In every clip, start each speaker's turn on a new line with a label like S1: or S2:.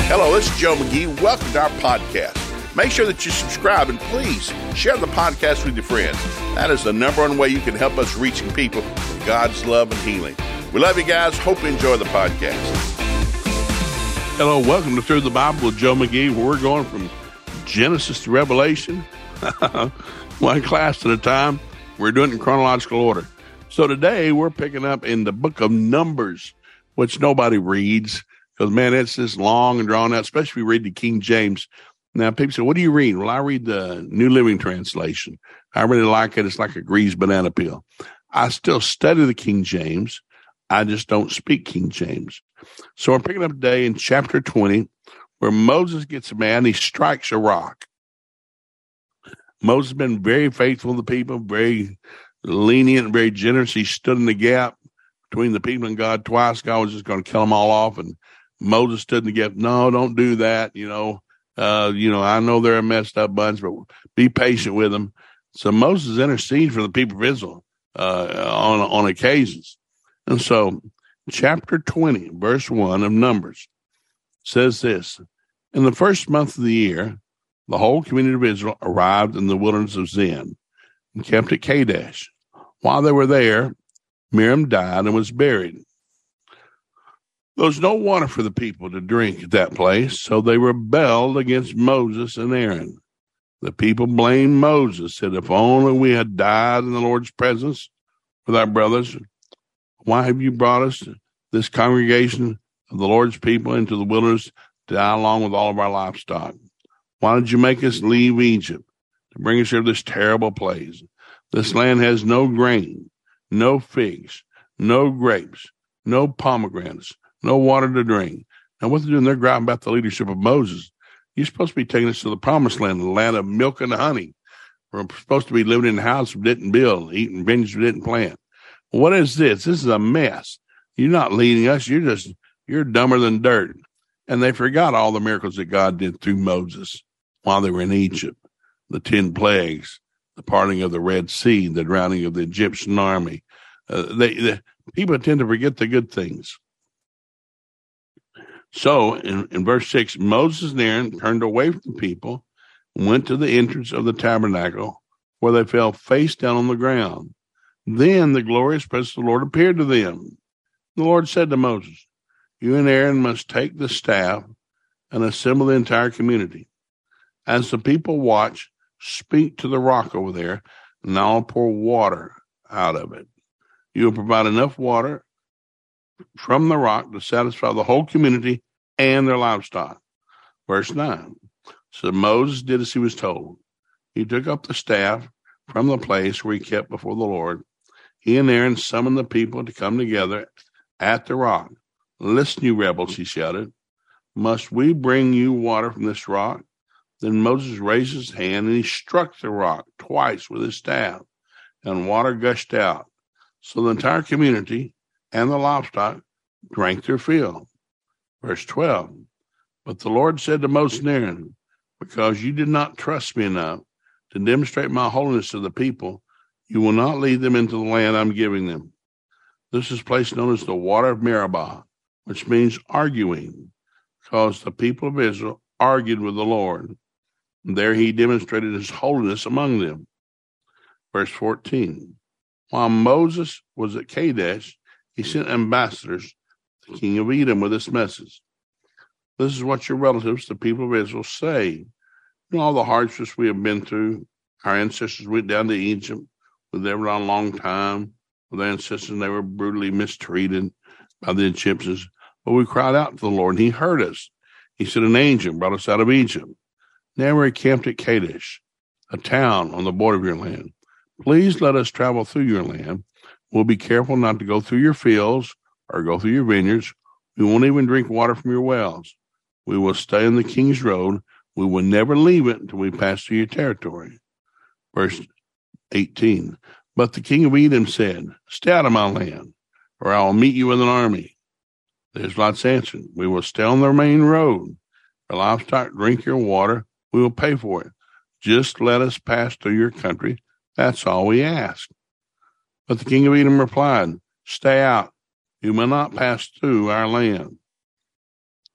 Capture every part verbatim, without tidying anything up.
S1: Hello, this is Joe McGee. Welcome to our podcast. Make sure that you subscribe and please share the podcast with your friends. That is the number one way you can help us reaching people with God's love and healing. We love you guys. Hope you enjoy the podcast. Hello, welcome to Through the Bible with Joe McGee, where we're going from Genesis to Revelation, one class at a time. We're doing it in chronological order. So today we're picking up in the book of Numbers, which nobody reads because, man, it's just long and drawn out, especially if you read the King James. Now, people say, what do you read? Well, I read the New Living Translation. I really like it. It's like a greased banana peel. I still study the King James. I just don't speak King James. So we're picking up today in chapter twenty, where Moses gets mad and he strikes a rock. Moses has been very faithful to the people, very lenient, very generous. He stood in the gap between the people and God twice. God was just going to kill them all off. And Moses stood in the gap. No, don't do that. You know, uh, you know, I know they're a messed up bunch, but be patient with them. So Moses interceded for the people of Israel uh, on, on occasions. And so chapter twenty, verse one of Numbers says this: in the first month of the year, the whole community of Israel arrived in the wilderness of Zin and camped at Kadesh. While they were there, Miriam died and was buried. There was no water for the people to drink at that place, so they rebelled against Moses and Aaron. The people blamed Moses, said, if only we had died in the Lord's presence with our brothers. Why have you brought us, this congregation of the Lord's people, into the wilderness to die along with all of our livestock? Why did you make us leave Egypt to bring us here to this terrible place? This land has no grain, no figs, no grapes, no pomegranates, no water to drink. Now, what they're doing, they're grabbing about the leadership of Moses. You're supposed to be taking us to the promised land, the land of milk and honey. We're supposed to be living in a house we didn't build, eating vineyards we didn't plant. What is this? This is a mess. You're not leading us. You're just, you're dumber than dirt. And they forgot all the miracles that God did through Moses while they were in Egypt. The ten plagues, the parting of the Red Sea, the drowning of the Egyptian army. Uh, they, the people tend to forget the good things. So in, in verse six, Moses and Aaron turned away from the people and went to the entrance of the tabernacle, where they fell face down on the ground. Then the glorious presence of the Lord appeared to them. The Lord said to Moses, you and Aaron must take the staff and assemble the entire community. As the people watch, speak to the rock over there, and I'll pour water out of it. You will provide enough water from the rock to satisfy the whole community and their livestock. Verse nine. So Moses did as he was told. He took up the staff from the place where he kept before the Lord. He and Aaron summoned the people to come together at the rock. Listen, you rebels, he shouted. Must we bring you water from this rock? Then Moses raised his hand and he struck the rock twice with his staff, and water gushed out. So the entire community and the livestock drank their fill. Verse twelve. But the Lord said to Moses and Aaron, because you did not trust me enough to demonstrate my holiness to the people, you will not lead them into the land I'm giving them. This is a place known as the water of Meribah, which means arguing, because the people of Israel argued with the Lord. And there he demonstrated his holiness among them. Verse fourteen. While Moses was at Kadesh, he sent ambassadors to the king of Edom with this message. This is what your relatives, the people of Israel, say. You know all the hardships we have been through. Our ancestors went down to Egypt. We lived on a long time with their ancestors, and they were brutally mistreated by the Egyptians. But we cried out to the Lord, and he heard us. He sent an angel and brought us out of Egypt. Now we're camped at Kadesh, a town on the border of your land. Please let us travel through your land. We'll be careful not to go through your fields or go through your vineyards. We won't even drink water from your wells. We will stay on the king's road. We will never leave it until we pass through your territory. Verse eighteen. But the king of Edom said, stay out of my land, or I will meet you with an army. The Israelites answered, we will stay on the main road. Our livestock drink your water. We will pay for it. Just let us pass through your country. That's all we ask. But the king of Edom replied, stay out. You may not pass through our land.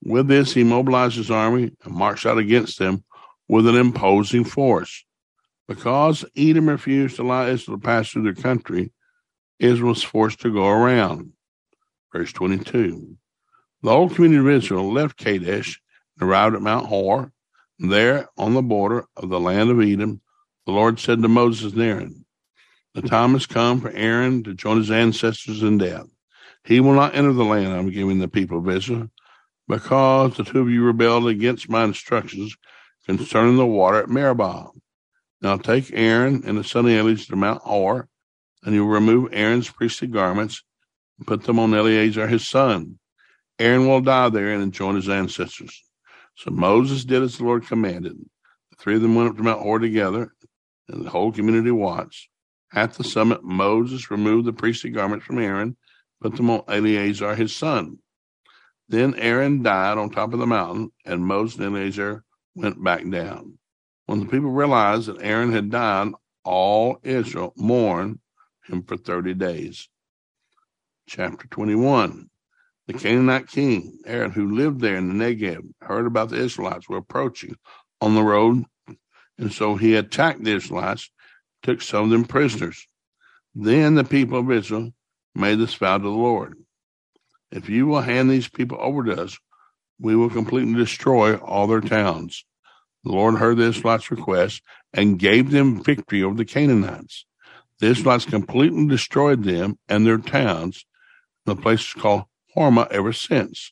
S1: With this, he mobilized his army and marched out against them with an imposing force. Because Edom refused to allow Israel to pass through their country, Israel was forced to go around. Verse twenty-two. The whole community of Israel left Kadesh and arrived at Mount Hor. There, on the border of the land of Edom, the Lord said to Moses and Aaron, the time has come for Aaron to join his ancestors in death. He will not enter the land I am giving the people of Israel, because the two of you rebelled against my instructions concerning the water at Meribah. Now take Aaron and his son Eleazar to Mount Hor, and you will remove Aaron's priestly garments and put them on Eleazar his son. Aaron will die there and join his ancestors. So Moses did as the Lord commanded. The three of them went up to Mount Hor together, and the whole community watched. At the summit, Moses removed the priestly garments from Aaron, put them on Eleazar his son. Then Aaron died on top of the mountain, and Moses and Eleazar went back down. When the people realized that Aaron had died, all Israel mourned him for thirty days. Chapter twenty-one. The Canaanite king, Aaron, who lived there in the Negev, heard about the Israelites were approaching on the road, and so he attacked the Israelites, took some of them prisoners. Then the people of Israel made this vow to the Lord. If you will hand these people over to us, we will completely destroy all their towns. The Lord heard the Israelites' request and gave them victory over the Canaanites. The Israelites completely destroyed them and their towns. The place is called Hormah ever since.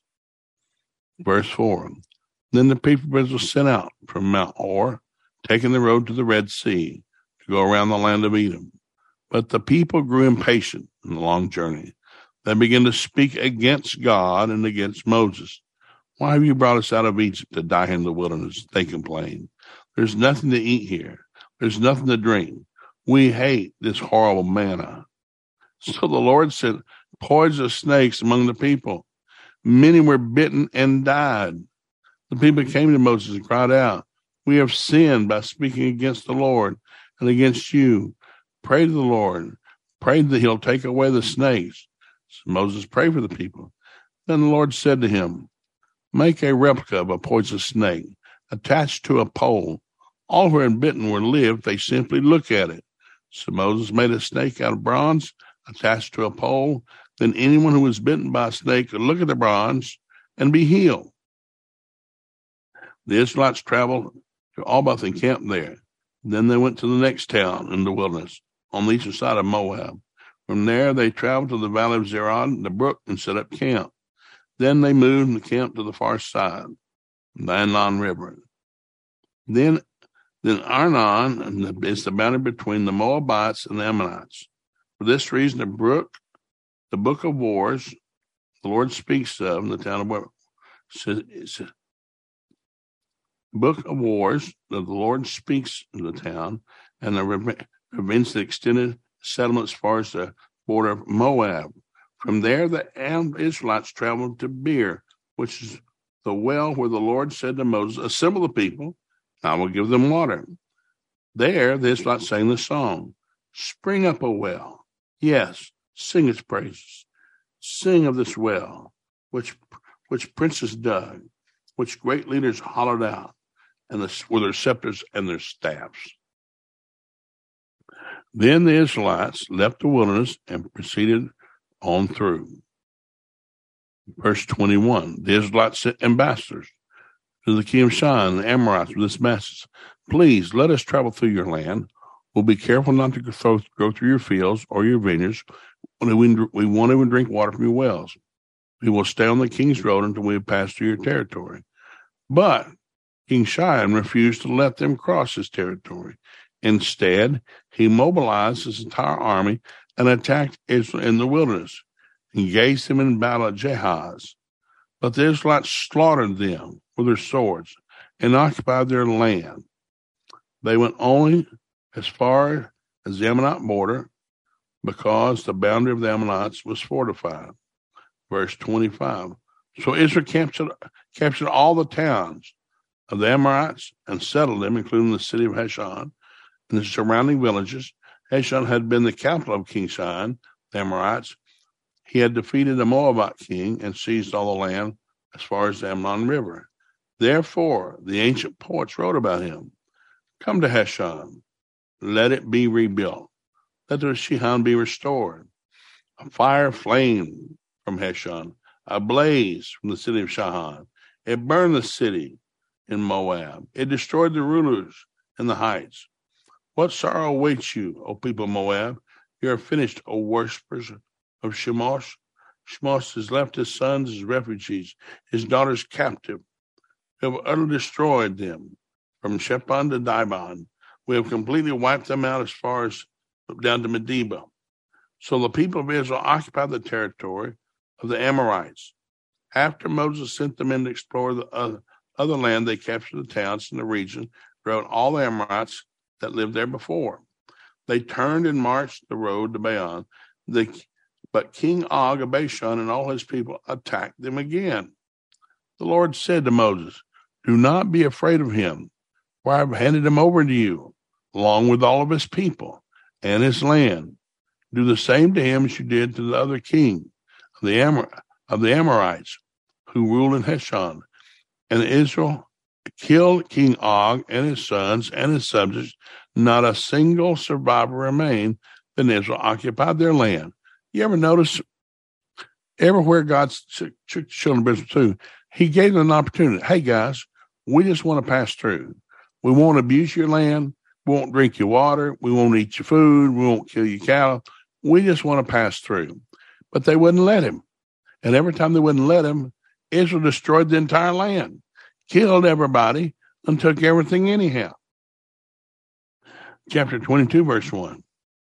S1: Verse four. Then the people of Israel sent out from Mount Hor, taking the road to the Red Sea, to go around the land of Edom. But the people grew impatient in the long journey. They began to speak against God and against Moses. Why have you brought us out of Egypt to die in the wilderness? They complained. There's nothing to eat here. There's nothing to drink. We hate this horrible manna. So the Lord sent poisonous snakes among the people. Many were bitten and died. The people came to Moses and cried out, we have sinned by speaking against the Lord and against you. Pray to the Lord. Pray that he'll take away the snakes. So Moses prayed for the people. Then the Lord said to him, make a replica of a poisonous snake attached to a pole. All who are bitten will live if they simply look at it. So Moses made a snake out of bronze attached to a pole. Then anyone who was bitten by a snake could look at the bronze and be healed. The Israelites traveled to Albath and camped there. Then they went to the next town in the wilderness on the eastern side of Moab. From there, they traveled to the valley of Zerad, the brook, and set up camp. Then they moved and camped to the far side, the Arnon River. Then, then Arnon is the boundary between the Moabites and the Ammonites. For this reason, the brook, the book of wars, the Lord speaks of in the town of Moab, says, it's a book of wars that the Lord speaks of the town, and the events that extended settlement as far as the border of Moab. From there, the Israelites traveled to Beer, which is the well where the Lord said to Moses, assemble the people, and I will give them water. There, the Israelites sang the song, spring up a well. Yes, sing its praises. Sing of this well, which which princes dug, which great leaders hollowed out, and the, with their scepters and their staffs. Then the Israelites left the wilderness and proceeded on through. Verse twenty-one, the Israelites sent ambassadors to the king of Shinar and the Amorites with this message. Please let us travel through your land. We'll be careful not to go through, go through your fields or your vineyards. We, we won't even drink water from your wells. We will stay on the king's road until we have passed through your territory. But King Shinar refused to let them cross his territory. Instead, he mobilized his entire army and attacked Israel in the wilderness, engaged them in battle at Jahaz. But the Israelites slaughtered them with their swords and occupied their land. They went only as far as the Ammonite border because the boundary of the Ammonites was fortified. Verse twenty-five. So Israel captured, captured all the towns of the Amorites and settled them, including the city of Heshon and the surrounding villages. Heshon had been the capital of King Sihon, the Amorites. He had defeated the Moabite king and seized all the land as far as the Amnon River. Therefore, the ancient poets wrote about him. Come to Heshon, let it be rebuilt. Let the Shihon be restored. A fire flamed from Heshon, a blaze from the city of Shahan. It burned the city in Moab. It destroyed the rulers in the heights. What sorrow awaits you, O people of Moab? You are finished, O worshippers of Shemosh. Shemosh has left his sons as refugees, his daughters captive. We have utterly destroyed them from Shephan to Dibon. We have completely wiped them out as far as down to Medeba. So the people of Israel occupied the territory of the Amorites. After Moses sent them in to explore the other, other land, they captured the towns in the region, drove all the Amorites that lived there before. They turned and marched the road to Baon. The, but King Og of Bashan and all his people attacked them again. The Lord said to Moses, do not be afraid of him, for I have handed him over to you, along with all of his people and his land. Do the same to him as you did to the other king of the, Amor- of the Amorites who ruled in Heshon. And Israel killed King Og and his sons and his subjects. Not a single survivor remained. Then Israel occupied their land. You ever notice everywhere God's children of Israel too, he gave them an opportunity. Hey guys, we just want to pass through. We won't abuse your land. We won't drink your water. We won't eat your food. We won't kill your cattle. We just want to pass through. But they wouldn't let him. And every time they wouldn't let him, Israel destroyed the entire land, killed everybody, and took everything anyhow. Chapter twenty-two, verse one.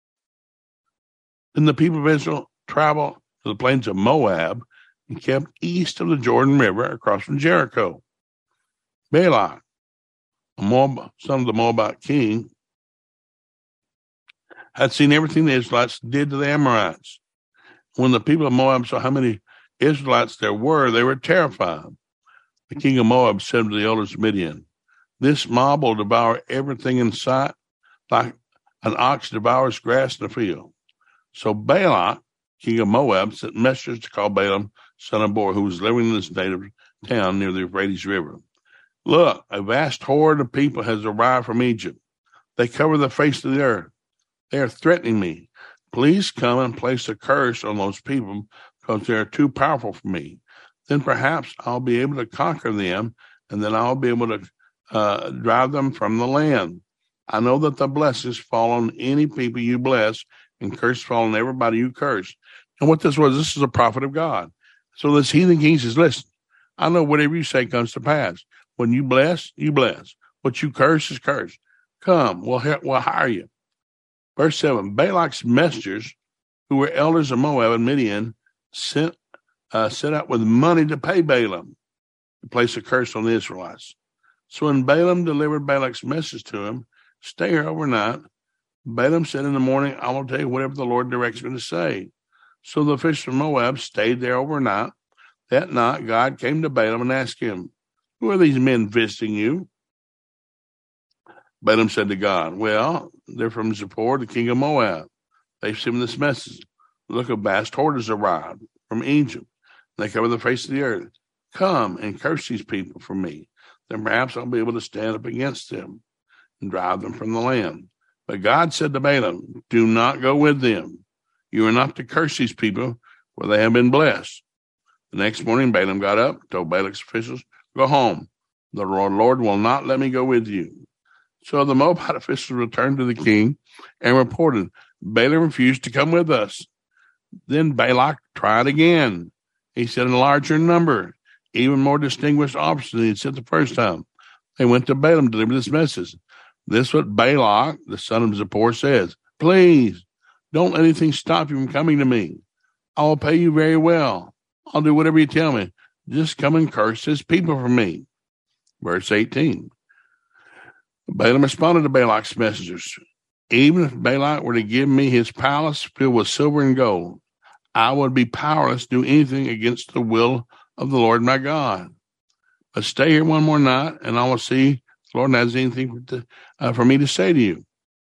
S1: Then the people of Israel traveled to the plains of Moab and kept east of the Jordan River across from Jericho. Balak, a Moab, son of the Moabite king, had seen everything the Israelites did to the Amorites. When the people of Moab saw how many Israelites there were, they were terrified. The king of Moab said to the elders of Midian, this mob will devour everything in sight, like an ox devours grass in the field. So Balak, king of Moab, sent messengers to call Balaam, son of Beor, who was living in this native town near the Euphrates River. Look, a vast horde of people has arrived from Egypt. They cover the face of the earth. They are threatening me. Please come and place a curse on those people because they are too powerful for me. Then perhaps I'll be able to conquer them, and then I'll be able to uh, drive them from the land. I know that the blessings fall on any people you bless, and curse fall on everybody you curse. And what this was, this is a prophet of God. So this heathen king says, listen, I know whatever you say comes to pass. When you bless, you bless. What you curse is curse. Come, we'll, we'll hire you. Verse seven, Balak's messengers, who were elders of Moab and Midian, sent, uh, set out with money to pay Balaam to place a curse on the Israelites. So when Balaam delivered Balak's message to him, stay here overnight, Balaam said in the morning, I will tell you whatever the Lord directs me to say. So the officials of Moab stayed there overnight. That night, God came to Balaam and asked him, who are these men visiting you? Balaam said to God, well, they're from Zippor, the king of Moab. They've sent me this message. Look, a vast horde has arrived from Egypt. They cover the face of the earth. Come and curse these people for me. Then perhaps I'll be able to stand up against them and drive them from the land. But God said to Balaam, do not go with them. You are not to curse these people, for they have been blessed. The next morning, Balaam got up, told Balak's officials, go home. The Lord will not let me go with you. So the Moabite officials returned to the king and reported, Balaam refused to come with us. Then Balak tried again. He sent a larger number, even more distinguished officers than he had sent the first time. They went to Balaam to deliver this message. This is what Balak, the son of Zippor, says. Please, don't let anything stop you from coming to me. I will pay you very well. I'll do whatever you tell me. Just come and curse his people for me. Verse eighteen. Balaam responded to Balak's messengers. Even if Balak were to give me his palace filled with silver and gold, I would be powerless to do anything against the will of the Lord my God. But stay here one more night, and I will see if the Lord has anything for, to, uh, for me to say to you.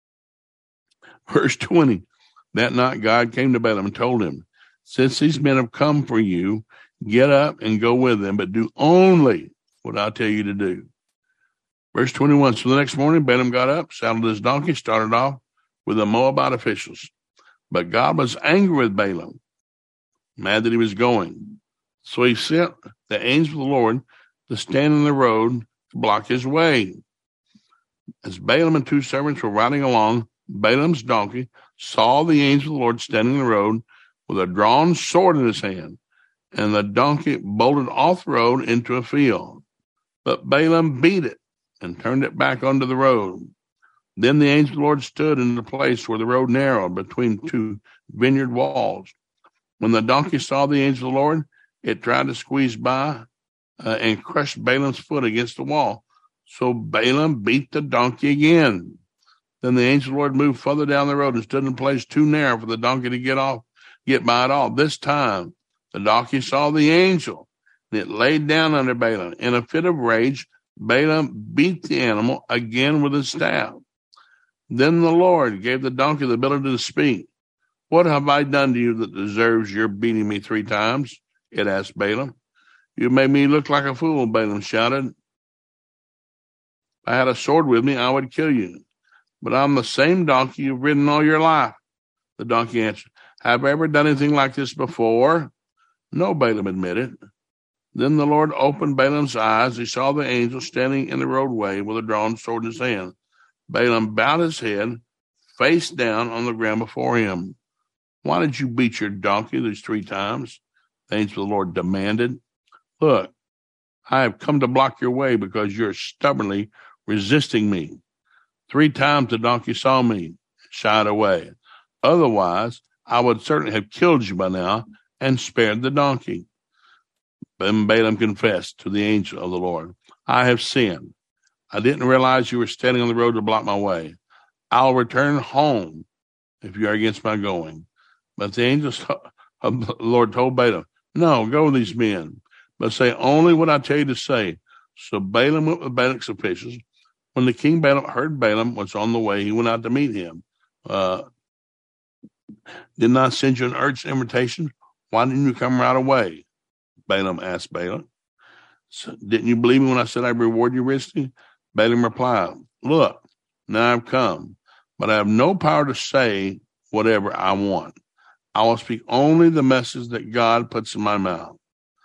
S1: Verse twenty. That night God came to Balaam and told him, since these men have come for you, Get up and go with them, but do only what I tell you to do. Verse twenty-one, so the next morning, Balaam got up, saddled his donkey, started off with the Moabite officials. But God was angry with Balaam, mad that he was going. So he sent the angel of the Lord to stand in the road to block his way. As Balaam and two servants were riding along, Balaam's donkey saw the angel of the Lord standing in the road with a drawn sword in his hand, and the donkey bolted off the road into a field. But Balaam beat it and turned it back onto the road. Then the angel of the Lord stood in the place where the road narrowed between two vineyard walls. When the donkey saw the angel of the Lord, it tried to squeeze by uh, and crushed Balaam's foot against the wall. So Balaam beat the donkey again. Then the angel of the Lord moved further down the road and stood in a place too narrow for the donkey to get off, get by at all. This time, the donkey saw the angel, and it laid down under Balaam. In a fit of rage, Balaam beat the animal again with his staff. Then the Lord gave the donkey the ability to speak. What have I done to you that deserves your beating me three times? It asked Balaam. You made me look like a fool, Balaam shouted. If I had a sword with me, I would kill you. But I'm the same donkey you've ridden all your life. The donkey answered, have I ever done anything like this before? No, Balaam admitted. Then the Lord opened Balaam's eyes. He saw the angel standing in the roadway with a drawn sword in his hand. Balaam bowed his head, face down on the ground before him. Why did you beat your donkey these three times? The angel of the Lord demanded. Look, I have come to block your way because you're stubbornly resisting me. Three times the donkey saw me and shied away. Otherwise, I would certainly have killed you by now and spared the donkey. Then Balaam confessed to the angel of the Lord, I have sinned. I didn't realize you were standing on the road to block my way. I'll return home if you are against my going. But the angel of the Lord told Balaam, no, go with these men, but say only what I tell you to say. So Balaam went with Balak's officials. When the king Balaam heard Balaam was on the way, he went out to meet him. Uh, Didn't I send you an urgent invitation? Why didn't you come right away? Balaam asked Balak. So, didn't you believe me when I said I'd reward you richly? Balaam replied, look, now I've come, but I have no power to say whatever I want. I will speak only the message that God puts in my mouth.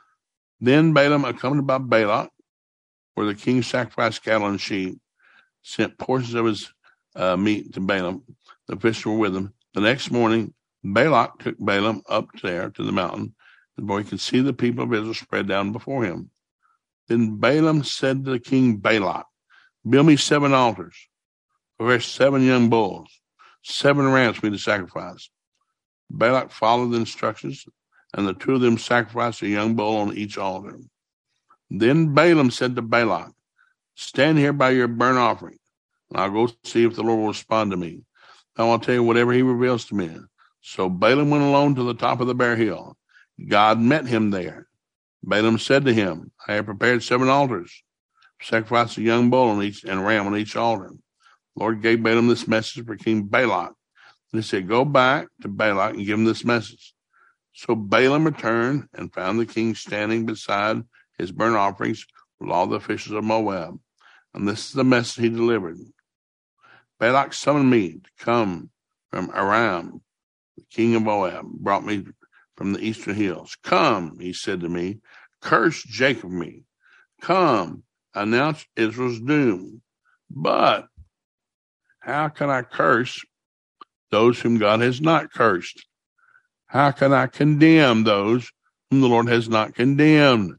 S1: Then Balaam, accompanied by Balak, where the king sacrificed cattle and sheep, sent portions of his uh, meat to Balaam. The officials were with him. The next morning, Balak took Balaam up there to the mountain, where he could see the people of Israel spread down before him. Then Balaam said to the king Balak, build me seven altars, for seven young bulls, seven rams for me to sacrifice. Balak followed the instructions, and the two of them sacrificed a young bull on each altar. Then Balaam said to Balak, stand here by your burnt offering, and I'll go see if the Lord will respond to me. I will tell you whatever he reveals to me. So Balaam went alone to the top of the bare hill. God met him there. Balaam said to him, I have prepared seven altars, sacrificed a young bull on each and ram on each altar. The Lord gave Balaam this message for King Balak. And he said, go back to Balak and give him this message. So Balaam returned and found the king standing beside his burnt offerings with all the officials of Moab. And this is the message he delivered. Balak summoned me to come from Aram. The king of Moab brought me from the eastern hills. Come, he said to me, curse Jacob me. Come, announce Israel's doom. But how can I curse those whom God has not cursed? How can I condemn those whom the Lord has not condemned?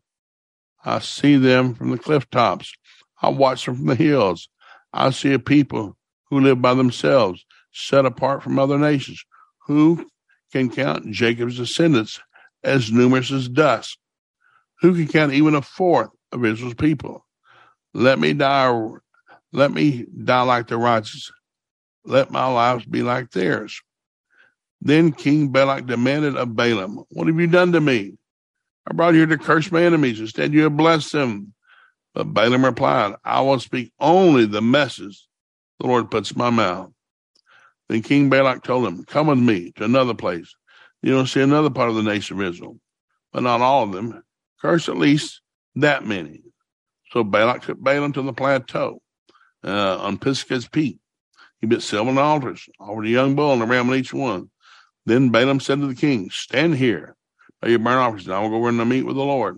S1: I see them from the cliff tops. I watch them from the hills. I see a people who live by themselves, set apart from other nations. Who can count Jacob's descendants as numerous as dust? Who can count even a fourth of Israel's people? Let me die, let me die like the righteous. Let my lives be like theirs. Then King Balak demanded of Balaam, what have you done to me? I brought you here to curse my enemies. Instead, you have blessed them. But Balaam replied, I will speak only the message the Lord puts in my mouth. Then King Balak told him, come with me to another place. You will see another part of the nation of Israel. but not all of them. Curse at least that many. So Balak took Balaam to the plateau uh, on Pisgah's peak. He built seven altars, offered a young bull and a ram on each one. Then Balaam said to the king, stand here by your burnt offerings, and I will go over and meet with the Lord.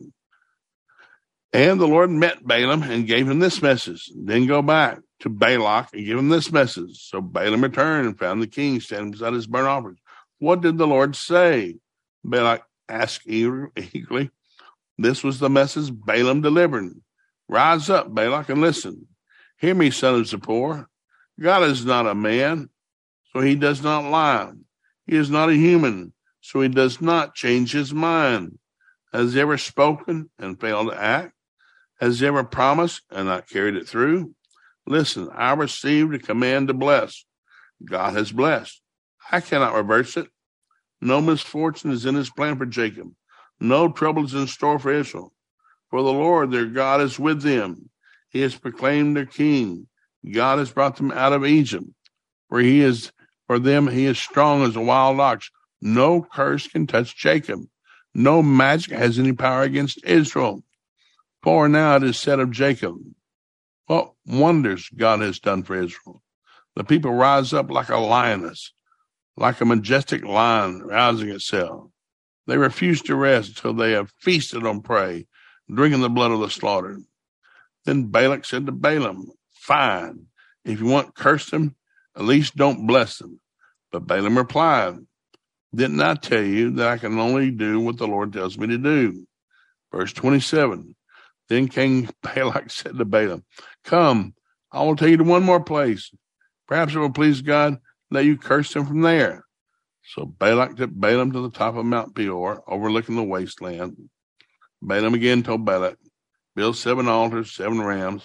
S1: And the Lord met Balaam and gave him this message. Then go back to Balak and give him this message. So Balaam returned and found the king standing beside his burnt offerings. What did the Lord say? Balak asked eagerly. This was the message Balaam delivered. Rise up, Balak, and listen. Hear me, son of Zippor. God is not a man, so he does not lie. He is not a human, so he does not change his mind. Has he ever spoken and failed to act? Has he ever promised and not carried it through? Listen, I received a command to bless. God has blessed. I cannot reverse it. No misfortune is in his plan for Jacob. No trouble is in store for Israel. For the Lord, their God, is with them. He has proclaimed their king. God has brought them out of Egypt. For he is, for them, he is strong as a wild ox. No curse can touch Jacob. No magic has any power against Israel. For now it is said of Jacob, what wonders God has done for Israel. The people rise up like a lioness, like a majestic lion rousing itself. They refuse to rest until they have feasted on prey, drinking the blood of the slaughtered. Then Balak said to Balaam, fine, if you want to curse them, at least don't bless them. But Balaam replied, didn't I tell you that I can only do what the Lord tells me to do? Verse twenty-seven, then King Balak said to Balaam, come, I will take you to one more place. Perhaps it will please God let you curse them from there. So Balak took Balaam to the top of Mount Peor, overlooking the wasteland. Balaam again told Balak, build seven altars, seven rams.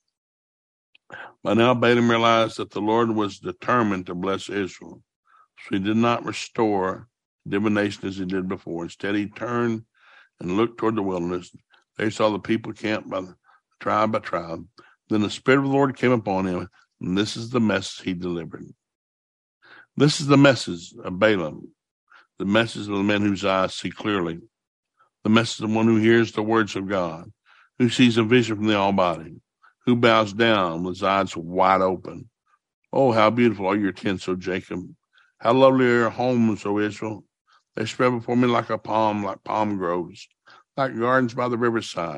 S1: By now Balaam realized that the Lord was determined to bless Israel. So he did not restore divination as he did before. Instead, he turned and looked toward the wilderness. They saw the people camped by the tribe by tribe. Then the Spirit of the Lord came upon him, and this is the message he delivered. This is the message of Balaam, the message of the man whose eyes see clearly, the message of the one who hears the words of God, who sees a vision from the Almighty, who bows down with his eyes wide open. Oh, how beautiful are your tents, O Jacob! How lovely are your homes, O Israel! They spread before me like a palm, like palm groves, like gardens by the riverside.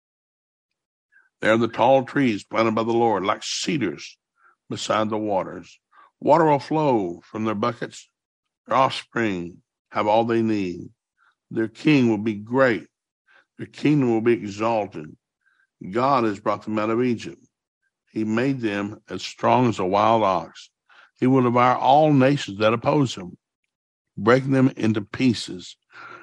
S1: They are the tall trees planted by the Lord, like cedars beside the waters. Water will flow from their buckets. Their offspring have all they need. Their king will be great. Their kingdom will be exalted. God has brought them out of Egypt. He made them as strong as a wild ox. He will devour all nations that oppose him, breaking them into pieces,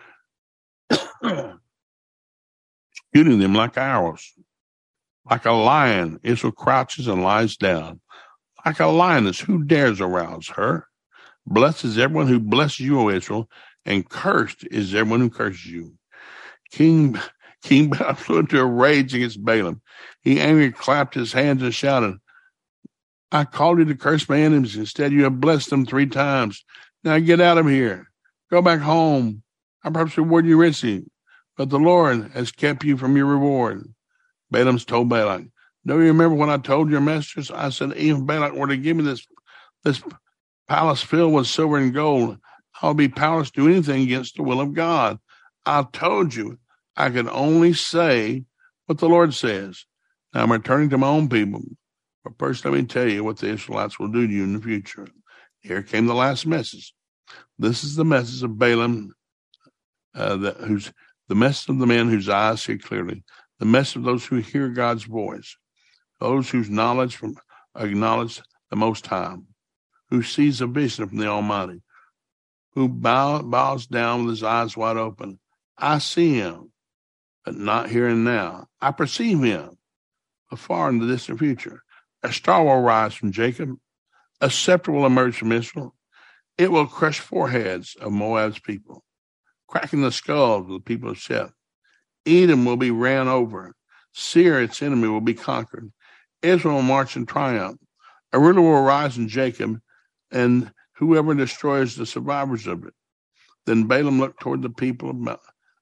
S1: shooting them like arrows. Like a lion, Israel crouches and lies down. Like a lioness, who dares arouse her? Blessed is everyone who blesses you, O Israel, and cursed is everyone who curses you. King King Balak flew into a rage against Balaam. He angrily clapped his hands and shouted, I called you to curse my enemies. Instead, you have blessed them three times. Now get out of here. Go back home. I perhaps reward you richly, but the Lord has kept you from your reward. Balaam's told Balak, don't you remember when I told your messengers? I said, even Balak were to give me this, this palace filled with silver and gold, I'll be powerless to do anything against the will of God. I told you I can only say what the Lord says. Now I'm returning to my own people. But first, let me tell you what the Israelites will do to you in the future. Here came the last message. This is the message of Balaam, uh, the, who's the message of the man whose eyes see clearly, the message of those who hear God's voice, those whose knowledge from acknowledge the Most High, who sees a vision from the Almighty, who bow, bows down with his eyes wide open. I see him, but not here and now. I perceive him afar in the distant future. A star will rise from Jacob. A scepter will emerge from Israel. It will crush foreheads of Moab's people, cracking the skulls of the people of Sheth. Edom will be ran over. Seir, its enemy, will be conquered. Israel will march in triumph. A ruler will rise in Jacob, and whoever destroys the survivors of it. Then Balaam looked toward the people of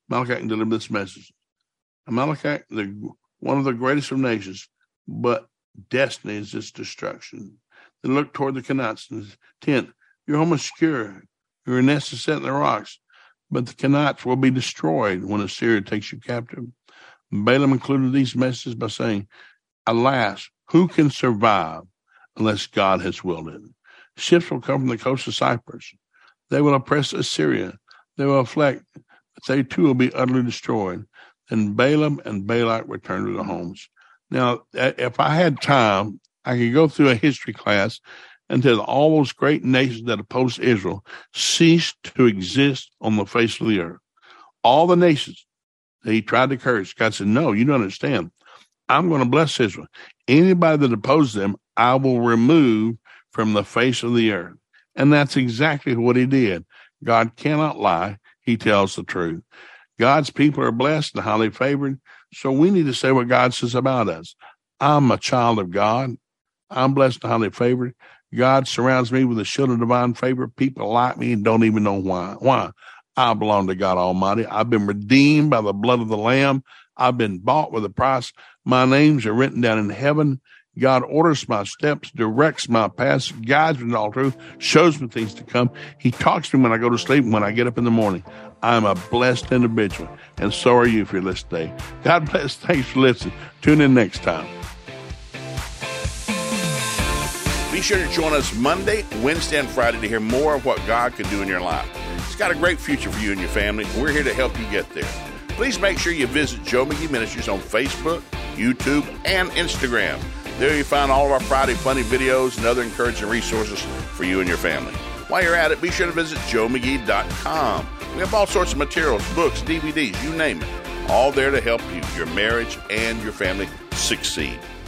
S1: Malachi can deliver this message. Amalekite, the, one of the greatest of nations, but destiny is its destruction. They look toward the Canaanites and tent. Your home is secure. Your nest is set in the rocks. But the Canaanites will be destroyed when Assyria takes you captive. Balaam included these messages by saying, alas, who can survive unless God has willed it? Ships will come from the coast of Cyprus. They will oppress Assyria. They will afflict, but they too will be utterly destroyed. Then Balaam and Balak return to their homes. Now, if I had time, I could go through a history class until all those great nations that opposed Israel ceased to exist on the face of the earth. All the nations that he tried to curse, God said, no, you don't understand. I'm going to bless Israel. Anybody that opposes them, I will remove from the face of the earth. And that's exactly what he did. God cannot lie. He tells the truth. God's people are blessed and highly favored. So we need to say what God says about us. I'm a child of God. I'm blessed and highly favored. God surrounds me with a shield of divine favor. People like me and don't even know why. Why? I belong to God Almighty. I've been redeemed by the blood of the Lamb. I've been bought with a price. My names are written down in heaven. God orders my steps, directs my paths, guides me in all truth, shows me things to come. He talks to me when I go to sleep and when I get up in the morning. I'm a blessed individual, and so are you if you're listening today. God bless. Thanks for listening. Tune in next time.
S2: Be sure to join us Monday, Wednesday, and Friday to hear more of what God can do in your life. He's got a great future for you and your family. We're here to help you get there. Please make sure you visit Joe McGee Ministries on Facebook, YouTube, and Instagram. There you find all of our Friday funny videos and other encouraging resources for you and your family. While you're at it, be sure to visit joe mcgee dot com. We have all sorts of materials, books, D V Ds, you name it, all there to help you, your marriage, and your family succeed.